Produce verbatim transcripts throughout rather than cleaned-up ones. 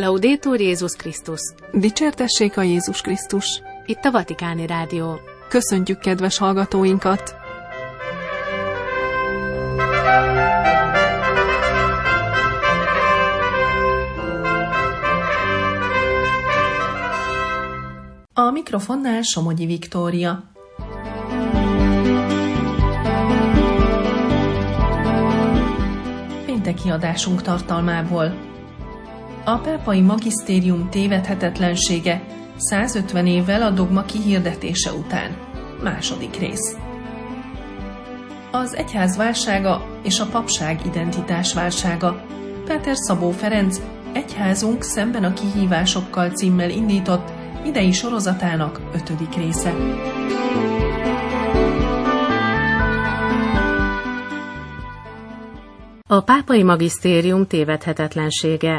Laudetur Jézus Krisztus! Dicsértessék a Jézus Krisztus! Itt a Vatikáni Rádió. Köszöntjük kedves hallgatóinkat! A mikrofonnál Somogyi Viktória. Pénteki adásunk tartalmából. A pápai magisztérium tévedhetetlensége százötven évvel a dogma kihirdetése után. Második rész. Az egyház válsága és a papság identitás válsága. Péter Szabó Ferenc Egyházunk szemben a kihívásokkal címmel indított idei sorozatának ötödik része. A pápai magisztérium tévedhetetlensége.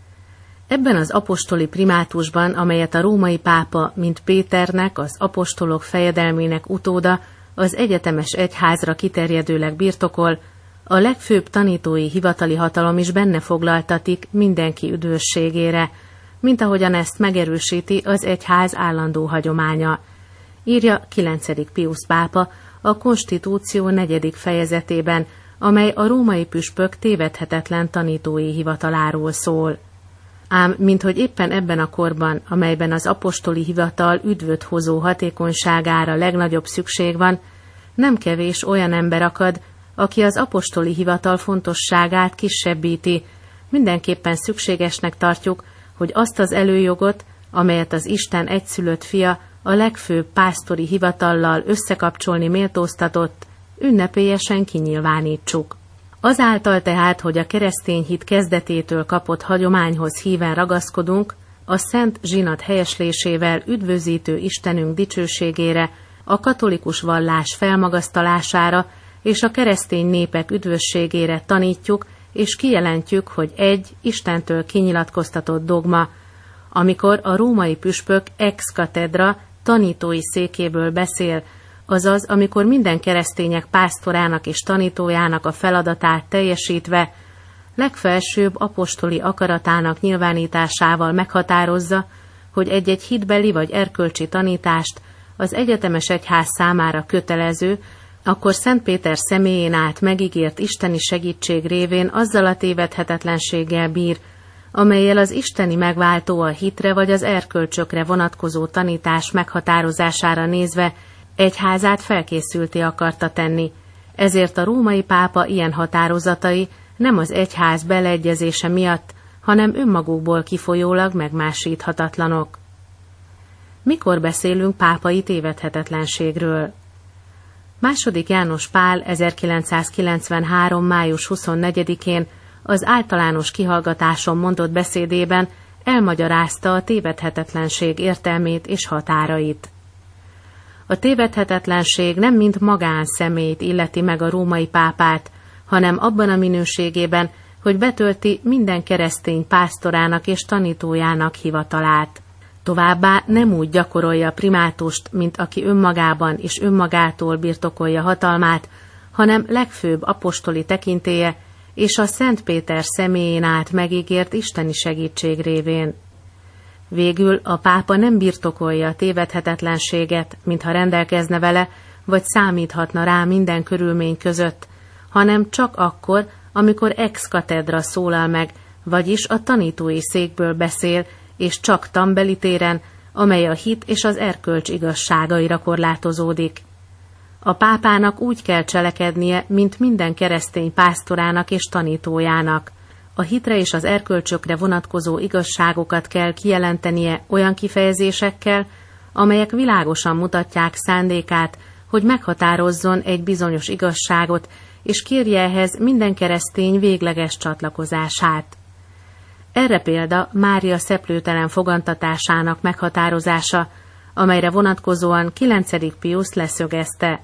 Ebben az apostoli primátusban, amelyet a római pápa, mint Péternek, az apostolok fejedelmének utóda, az egyetemes egyházra kiterjedőleg birtokol, a legfőbb tanítói hivatali hatalom is benne foglaltatik mindenki üdvösségére, mint ahogyan ezt megerősíti az egyház állandó hagyománya. Írja kilencedik Piusz pápa a konstitúció negyedik fejezetében, amely a római püspök tévedhetetlen tanítói hivataláról szól. Ám, minthogy éppen ebben a korban, amelyben az apostoli hivatal üdvöt hozó hatékonyságára legnagyobb szükség van, nem kevés olyan ember akad, aki az apostoli hivatal fontosságát kisebbíti. Mindenképpen szükségesnek tartjuk, hogy azt az előjogot, amelyet az Isten egyszülött fia a legfőbb pásztori hivatallal összekapcsolni méltóztatott, ünnepélyesen kinyilvánítsuk. Azáltal tehát, hogy a keresztény hit kezdetétől kapott hagyományhoz híven ragaszkodunk, a Szent Zsinat helyeslésével üdvözítő Istenünk dicsőségére, a katolikus vallás felmagasztalására és a keresztény népek üdvösségére tanítjuk és kijelentjük, hogy egy Istentől kinyilatkoztatott dogma, amikor a római püspök ex cathedra tanítói székéből beszél, azaz amikor minden keresztények pásztorának és tanítójának a feladatát teljesítve, legfelsőbb apostoli akaratának nyilvánításával meghatározza, hogy egy-egy hitbeli vagy erkölcsi tanítást az egyetemes egyház számára kötelező, akkor Szent Péter személyén át megígért isteni segítség révén azzal a tévedhetetlenséggel bír, amellyel az isteni megváltó a hitre vagy az erkölcsökre vonatkozó tanítás meghatározására nézve egyházát felkészülté akarta tenni. Ezért a római pápa ilyen határozatai nem az egyház beleegyezése miatt, hanem önmagukból kifolyólag megmásíthatatlanok. Mikor beszélünk pápai tévedhetetlenségről? Második János Pál ezerkilencszázkilencvenhárom. május huszonnegyedikén az általános kihallgatáson mondott beszédében elmagyarázta a tévedhetetlenség értelmét és határait. A tévedhetetlenség nem mint magánszemélyt illeti meg a római pápát, hanem abban a minőségében, hogy betölti minden keresztény pásztorának és tanítójának hivatalát. Továbbá nem úgy gyakorolja primátust, mint aki önmagában és önmagától birtokolja hatalmát, hanem legfőbb apostoli tekintélye és a Szent Péter személyén át megígért isteni segítség révén. Végül a pápa nem birtokolja a tévedhetetlenséget, mintha rendelkezne vele, vagy számíthatna rá minden körülmény között, hanem csak akkor, amikor ex cathedra szólal meg, vagyis a tanítói székből beszél, és csak tanbeli téren, amely a hit és az erkölcs igazságaira korlátozódik. A pápának úgy kell cselekednie, mint minden keresztény pásztorának és tanítójának. A hitre és az erkölcsökre vonatkozó igazságokat kell kijelentenie olyan kifejezésekkel, amelyek világosan mutatják szándékát, hogy meghatározzon egy bizonyos igazságot, és kérje ehhez minden keresztény végleges csatlakozását. Erre példa Mária szeplőtelen fogantatásának meghatározása, amelyre vonatkozóan kilencedik Piusz leszögezte.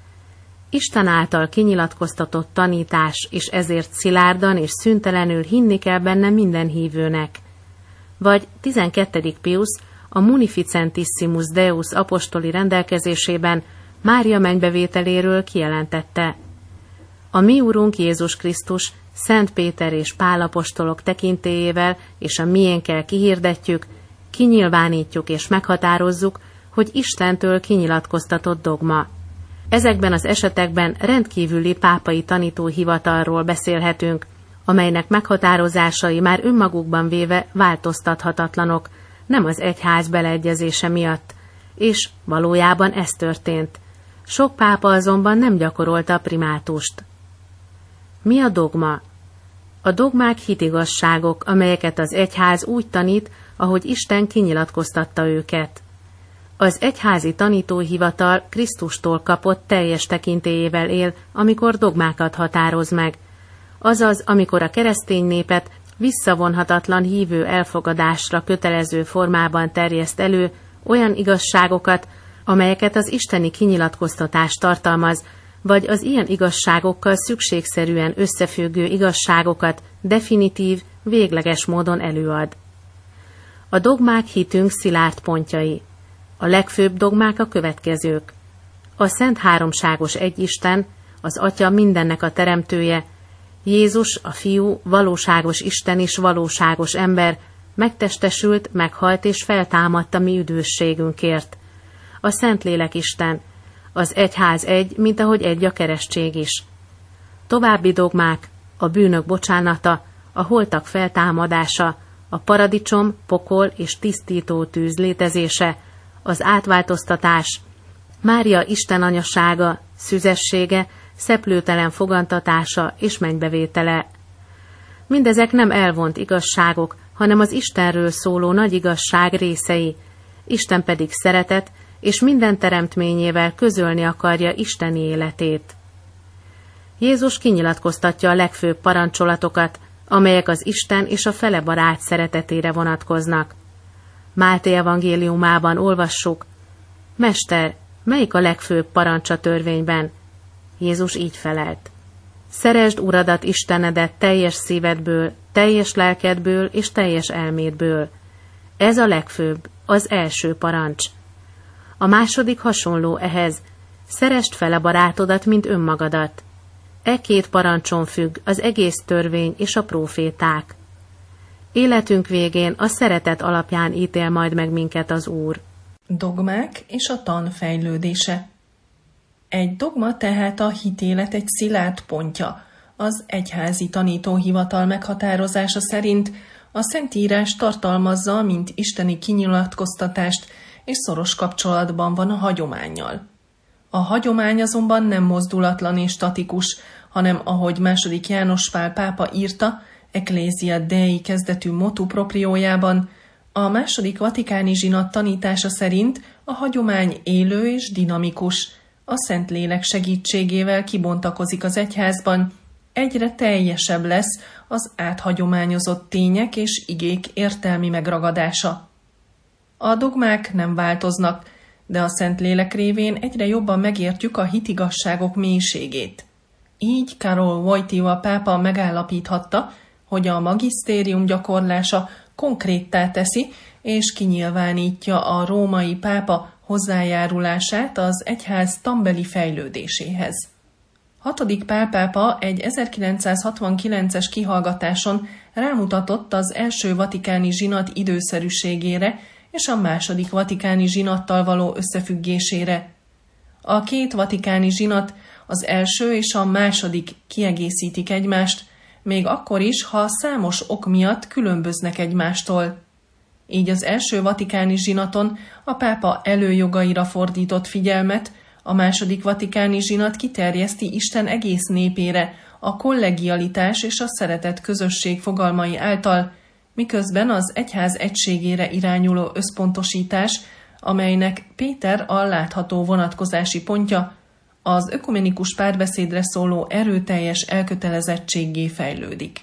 Isten által kinyilatkoztatott tanítás, és ezért szilárdan és szüntelenül hinni kell benne minden hívőnek. Vagy tizenkettedik Piusz a Munificentissimus Deus apostoli rendelkezésében Mária mennybevételéről kijelentette. A mi Urunk Jézus Krisztus Szent Péter és Pál apostolok tekintélyével és a miénkkel kihirdetjük, kinyilvánítjuk és meghatározzuk, hogy Istentől kinyilatkoztatott dogma. Ezekben az esetekben rendkívüli pápai tanítóhivatalról beszélhetünk, amelynek meghatározásai már önmagukban véve változtathatatlanok, nem az egyház beleegyezése miatt, és valójában ez történt. Sok pápa azonban nem gyakorolta a primátust. Mi a dogma? A dogmák hitigazságok, amelyeket az egyház úgy tanít, ahogy Isten kinyilatkoztatta őket. Az egyházi tanítóhivatal Krisztustól kapott teljes tekintélyével él, amikor dogmákat határoz meg. Azaz, amikor a keresztény népet visszavonhatatlan hívő elfogadásra kötelező formában terjeszt elő olyan igazságokat, amelyeket az isteni kinyilatkoztatás tartalmaz, vagy az ilyen igazságokkal szükségszerűen összefüggő igazságokat definitív, végleges módon előad. A dogmák hitünk szilárd pontjai. A legfőbb dogmák a következők. A Szent Háromságos Egyisten, az Atya mindennek a teremtője, Jézus, a Fiú, valóságos Isten és valóságos ember, megtestesült, meghalt és feltámadt a mi üdvösségünkért. A Szentlélek Isten, az egyház egy, mint ahogy egy a keresztség is. További dogmák, a bűnök bocsánata, a holtak feltámadása, a paradicsom, pokol és tisztító tűz létezése, az átváltoztatás, Mária Isten anyasága, szüzessége, szeplőtelen fogantatása és mennybevétele. Mindezek nem elvont igazságok, hanem az Istenről szóló nagy igazság részei. Isten pedig szeretet, és minden teremtményével közölni akarja isteni életét. Jézus kinyilatkoztatja a legfőbb parancsolatokat, amelyek az Isten és a fele barát szeretetére vonatkoznak. Máté evangéliumában olvassuk: Mester, melyik a legfőbb parancs a törvényben? Jézus így felelt: Szeresd Uradat Istenedet teljes szívedből, teljes lelkedből és teljes elmédből. Ez a legfőbb, az első parancs. A második hasonló ehhez: szeresd fel a barátodat, mint önmagadat. E két parancson függ az egész törvény és a próféták. Életünk végén a szeretet alapján ítél majd meg minket az Úr. Dogmák és a tan fejlődése. Egy dogma tehát a hitélet egy szilárd pontja. Az egyházi tanítóhivatal meghatározása szerint a Szentírás tartalmazza, mint isteni kinyilatkoztatást, és szoros kapcsolatban van a hagyománnyal. A hagyomány azonban nem mozdulatlan és statikus, hanem ahogy második János Pál pápa írta, Ecclesia Dei kezdetű motu propriójában, a második vatikáni zsinat tanítása szerint a hagyomány élő és dinamikus, a Szentlélek segítségével kibontakozik az egyházban, egyre teljesebb lesz az áthagyományozott tények és igék értelmi megragadása. A dogmák nem változnak, de a Szentlélek révén egyre jobban megértjük a hitigasságok mélységét. Így Karol Wojtyła pápa megállapíthatta, hogy a magisztérium gyakorlása konkréttá teszi és kinyilvánítja a római pápa hozzájárulását az egyház tanbeli fejlődéséhez. Hatodik Pál pápa egy ezerkilencszázhatvankilences kihallgatáson rámutatott az első vatikáni zsinat időszerűségére és a második vatikáni zsinattal való összefüggésére. A két vatikáni zsinat, az első és a második kiegészítik egymást, még akkor is, ha számos ok miatt különböznek egymástól. Így az első vatikáni zsinaton a pápa előjogaira fordított figyelmet, a második vatikáni zsinat kiterjeszti Isten egész népére a kollegialitás és a szeretet közösség fogalmai által, miközben az egyház egységére irányuló összpontosítás, amelynek Péter a látható vonatkozási pontja, az ökumenikus párbeszédre szóló erőteljes elkötelezettséggé fejlődik.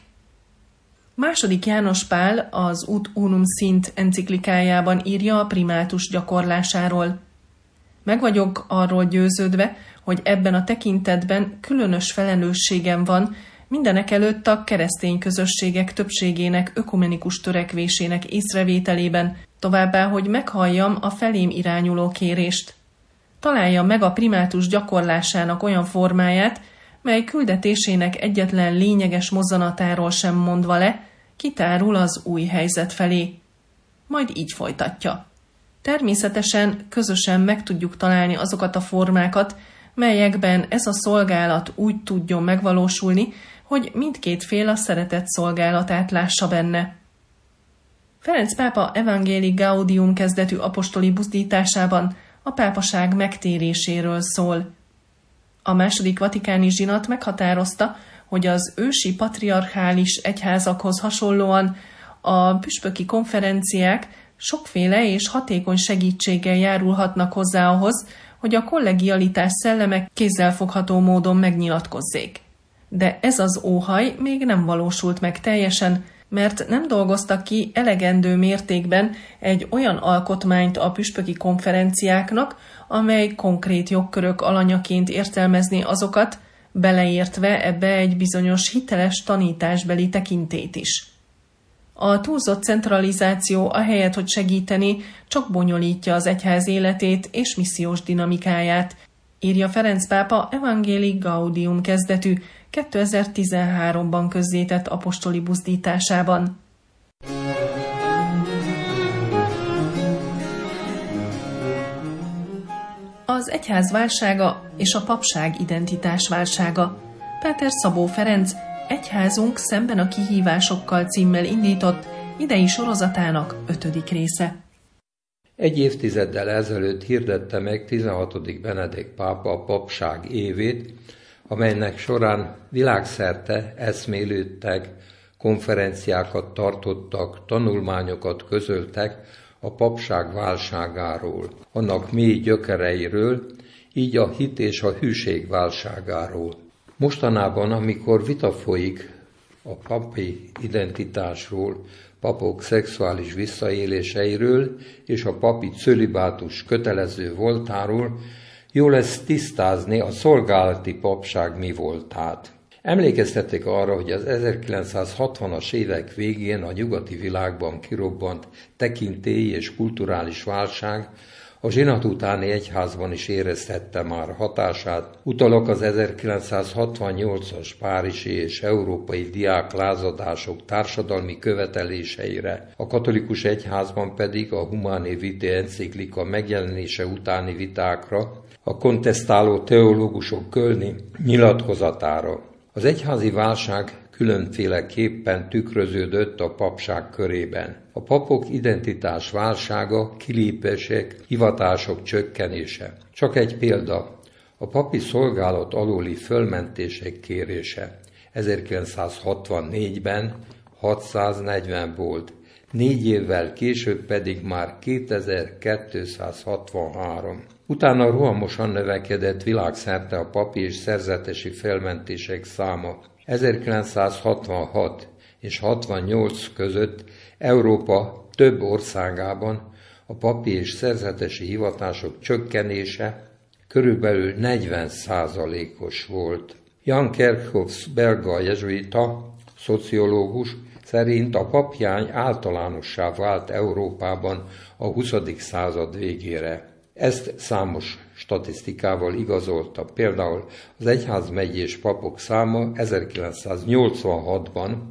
Második János Pál az Ut Unum Sint enciklikájában írja a primátus gyakorlásáról. Meg vagyok arról győződve, hogy ebben a tekintetben különös felelősségem van mindenekelőtt a keresztény közösségek többségének ökumenikus törekvésének észrevételében, továbbá, hogy meghalljam a felém irányuló kérést. Találja meg a primátus gyakorlásának olyan formáját, mely küldetésének egyetlen lényeges mozzanatáról sem mondva le, kitárul az új helyzet felé. Majd így folytatja. Természetesen közösen meg tudjuk találni azokat a formákat, melyekben ez a szolgálat úgy tudjon megvalósulni, hogy mindkét fél a szeretet szolgálatát lássa benne. Ferenc pápa Evangelii Gaudium kezdetű apostoli buzdításában a pápaság megtéréséről szól. A második vatikáni zsinat meghatározta, hogy az ősi patriarchális egyházakhoz hasonlóan a püspöki konferenciák sokféle és hatékony segítséggel járulhatnak hozzá ahhoz, hogy a kollegialitás szelleme kézzelfogható módon megnyilatkozzék. De ez az óhaj még nem valósult meg teljesen, mert nem dolgoztak ki elegendő mértékben egy olyan alkotmányt a püspöki konferenciáknak, amely konkrét jogkörök alanyaként értelmezni azokat, beleértve ebbe egy bizonyos hiteles tanításbeli tekintélyt is. A túlzott centralizáció ahelyett, hogy segíteni, csak bonyolítja az egyház életét és missziós dinamikáját, írja Ferenc pápa Evangelii Gaudium kezdetű kétezer-tizenháromban közzétett apostoli buzdításában. Az egyház válsága és a papság identitás válsága. Páter Szabó Ferenc Egyházunk szemben a kihívásokkal címmel indított idei sorozatának ötödik része. Egy évtizeddel ezelőtt hirdette meg tizenhatodik Benedek pápa a papság évét, amelynek során világszerte eszmélődtek, konferenciákat tartottak, tanulmányokat közöltek a papság válságáról, annak mély gyökereiről, így a hit és a hűség válságáról. Mostanában, amikor vita folyik a papi identitásról, papok szexuális visszaéléseiről és a papi cölibátus kötelező voltáról, jó lesz tisztázni a szolgálati papság mi voltát. Emlékeztettek arra, hogy az ezerkilencszázhatvanas évek végén a nyugati világban kirobbant tekintélyi és kulturális válság a zsinat utáni egyházban is érezhette már hatását. Utalok az ezerkilencszázhatvannyolcas párizsi és európai diák lázadások társadalmi követeléseire, a katolikus egyházban pedig a Humanae Vitae enciklika megjelenése utáni vitákra, a kontesztáló teológusok kölni nyilatkozatára. Az egyházi válság különféleképpen tükröződött a papság körében. A papok identitás válsága, kilépések, hivatások csökkenése. Csak egy példa, a papi szolgálat alóli fölmentések kérése. ezerkilencszázhatvannégyben hatszáznegyven volt, négy évvel később pedig már kétezer-kétszázhatvanhárom. Utána rohamosan növekedett világszerte a papi és szerzetesi felmentések száma. ezerkilencszázhatvanhat és hatvannyolc között Európa több országában a papi és szerzetesi hivatások csökkenése körülbelül negyven százalékos volt. Jan Kerkhoffs belga jezsuita, szociológus szerint a papjány általánossá vált Európában a huszadik század végére. Ezt számos statisztikával igazolta. Például az egyházmegyés papok száma ezerkilencszáznyolcvanhatban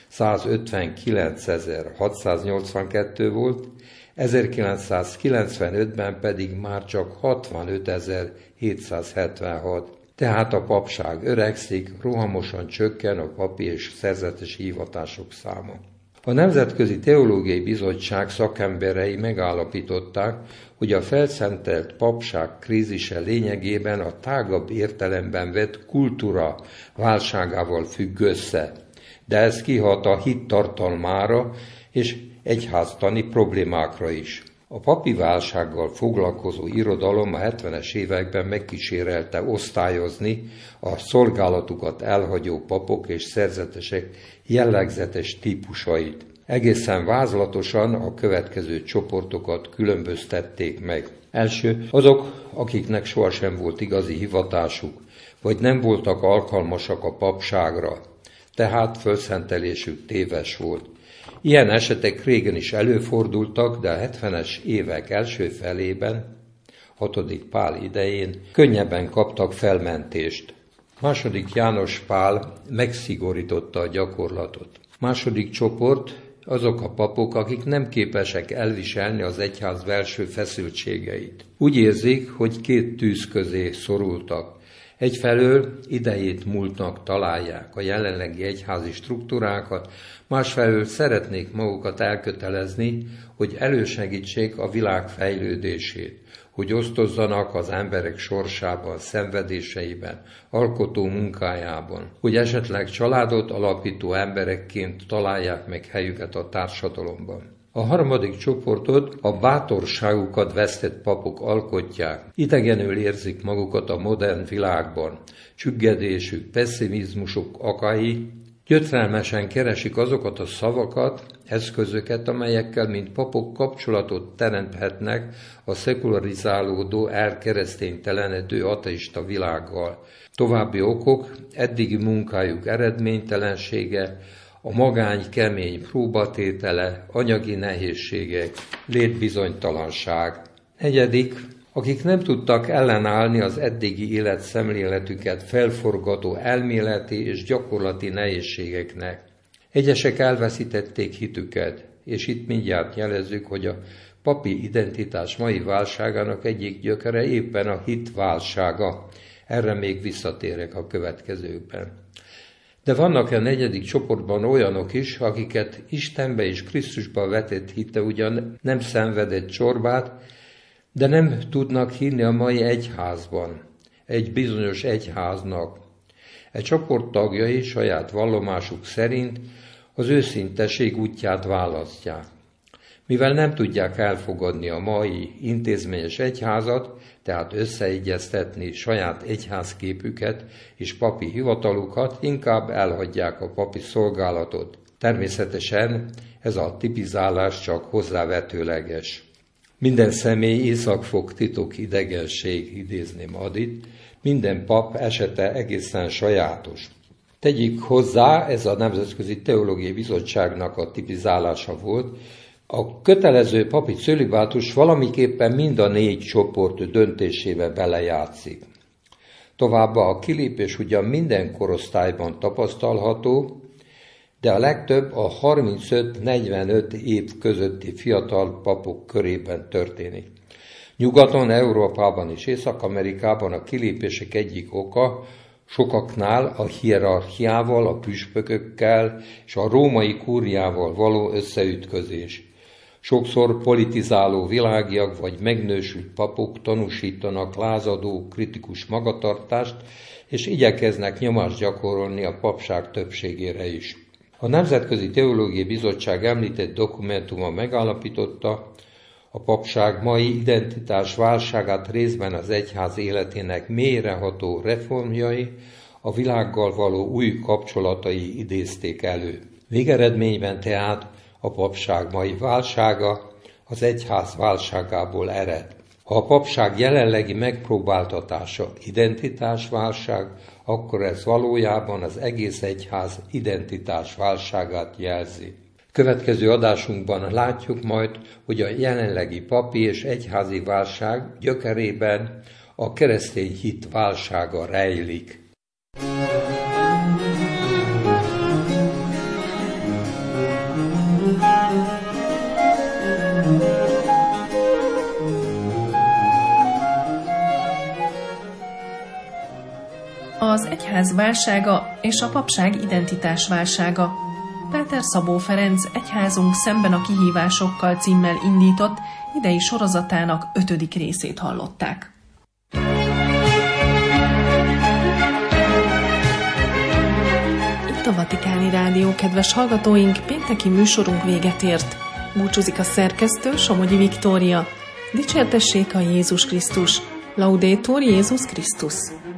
százötvenkilencezer-hatszáznyolcvankettő volt, ezerkilencszázkilencvenötben pedig már csak hatvanötezer-hétszázhetvenhat. Tehát a papság öregszik, rohamosan csökken a papi és szerzetesi hivatások száma. A Nemzetközi Teológiai Bizottság szakemberei megállapították, hogy a felszentelt papság krízise lényegében a tágabb értelemben vett kultúra válságával függ össze, de ez kihat a hit tartalmára és egyháztani problémákra is. A papi válsággal foglalkozó irodalom a hetvenes években megkísérelte osztályozni a szolgálatukat elhagyó papok és szerzetesek jellegzetes típusait. Egészen vázlatosan a következő csoportokat különböztették meg. Első, azok, akiknek sohasem volt igazi hivatásuk, vagy nem voltak alkalmasak a papságra, tehát fölszentelésük téves volt. Ilyen esetek régen is előfordultak, de a hetvenes évek első felében, hatodik Pál idején könnyebben kaptak felmentést. Második János Pál megszigorította a gyakorlatot. Második csoport azok a papok, akik nem képesek elviselni az egyház belső feszültségeit. Úgy érzik, hogy két tűz közé szorultak. Egyfelől idejét múltnak találják a jelenlegi egyházi struktúrákat, másfelől szeretnék magukat elkötelezni, hogy elősegítsék a világ fejlődését, hogy osztozzanak az emberek sorsában, szenvedéseiben, alkotó munkájában, hogy esetleg családot alapító emberekként találják meg helyüket a társadalomban. A harmadik csoportot a bátorságukat vesztett papok alkotják. Idegenül érzik magukat a modern világban. Csüggedésük, pessimizmusuk okai, gyötrelmesen keresik azokat a szavakat, eszközöket, amelyekkel mint papok kapcsolatot teremthetnek a szekularizálódó, elkereszténytelenedő ateista világgal. További okok, eddigi munkájuk eredménytelensége, a magány kemény próbatétele, anyagi nehézségek, létbizonytalanság. Negyedik, akik nem tudtak ellenállni az eddigi életszemléletüket felforgató elméleti és gyakorlati nehézségeknek. Egyesek elveszítették hitüket, és itt mindjárt jelezzük, hogy a papi identitás mai válságának egyik gyökere éppen a hit válsága. Erre még visszatérek a következőkben. De vannak a negyedik csoportban olyanok is, akiket Istenbe és Krisztusba vetett hite ugyan nem szenvedett csorbát, de nem tudnak hinni a mai egyházban, egy bizonyos egyháznak. E csoport tagjai saját vallomásuk szerint az őszinteség útját választják. Mivel nem tudják elfogadni a mai intézményes egyházat, tehát összeegyeztetni saját egyházképüket és papi hivatalukat, inkább elhagyják a papi szolgálatot. Természetesen ez a tipizálás csak hozzávetőleges. Minden személy észak fog titok idegenség, idézném Adit, minden pap esete egészen sajátos. Tegyük hozzá, ez a Nemzetközi Teológiai Bizottságnak a tipizálása volt. A kötelező papi cölibátus valamiképpen mind a négy csoport döntésébe belejátszik. Továbbá a kilépés ugyan minden korosztályban tapasztalható, de a legtöbb a harmincöt-negyvenöt év közötti fiatal papok körében történik. Nyugaton, Európában és Észak-Amerikában a kilépések egyik oka sokaknál a hierarchiával, a püspökökkel és a római kúriával való összeütközés. Sokszor politizáló világiak vagy megnősült papok tanúsítanak lázadó, kritikus magatartást, és igyekeznek nyomást gyakorolni a papság többségére is. A Nemzetközi Teológiai Bizottság említett dokumentuma megállapította, a papság mai identitás válságát részben az egyház életének mélyreható reformjai, a világgal való új kapcsolatai idézték elő. Végeredményben tehát a papság mai válsága az egyház válságából ered. Ha a papság jelenlegi megpróbáltatása identitásválság, akkor ez valójában az egész egyház identitás válságát jelzi. Következő adásunkban látjuk majd, hogy a jelenlegi papi és egyházi válság gyökerében a keresztény hit válsága rejlik. Az egyház válsága és a papság identitás válsága. Péter Szabó Ferenc Egyházunk szemben a kihívásokkal címmel indított idei sorozatának ötödik részét hallották. Itt a Vatikáni Rádió, kedves hallgatóink, pénteki műsorunk véget ért. Búcsúzik a szerkesztő, Somogyi Viktória. Dicsértessék a Jézus Krisztus! Laudetur Jézus Krisztus!